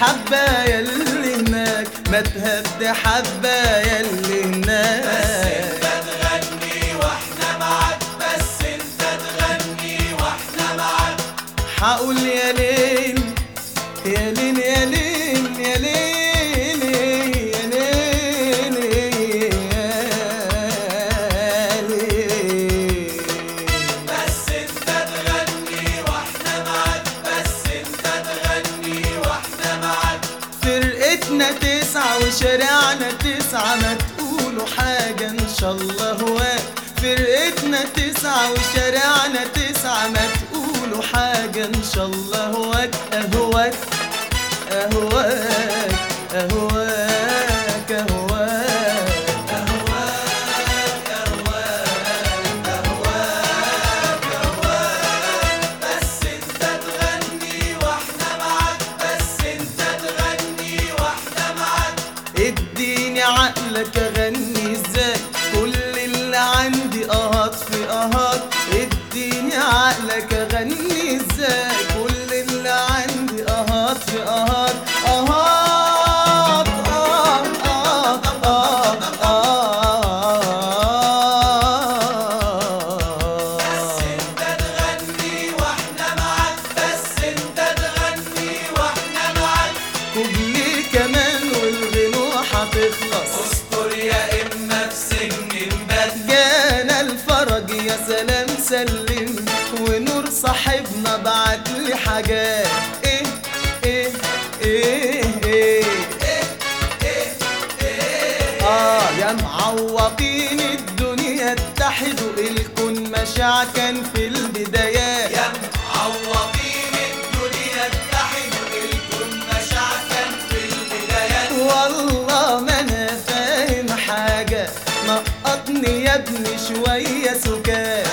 حبة ياللي هناك، ما تهدي حبة ياللي هناك. بس انت تغني واحنا معاك، بس انت تغني واحنا معاك. حقول يا ليل يا ليل يا ليل يا ليل يا ليل يا ليل. بس انت تغني واحنا معاك، بس انت تغني واحنا معاك. فرقتنا 9 وشارعنا 9، ما تقولوا حاجة إن شاء الله هواك. فرقتنا 9 وشارعنا 9، ما تقولوا حاجة إن شاء الله هواك. أهواك أهواك أهواك أهواك أهواك أهواك أهواك أهواك. بس انت تغني واحنا معاك، بس انت تغني واحنا معاك. اديني عقلك اغني ازاي، كل اللي عندي اهات في اهات. اديني عقلك اغني ازاي، كل اللي عندي اهات في اهات. اهات بس انت تغني واحنا معاك، بس انت تغني واحنا معاك. كوبلي كمان والغنوة هتخلص. استر يا اما في سجن نبات. جانا الفرج يا سلام سلم، ونور صاحبنا بعتلي حاجات. ايه ايه ايه ايه يا معوقين الدنيا اتحدوا، الكون مشاع كان في البدايات. يا معوضين الدنيا اتحدوا، الكون مشاع كان في البدايات. والله ما انا فاهم حاجة، نقطني يا ابني شوية سكات.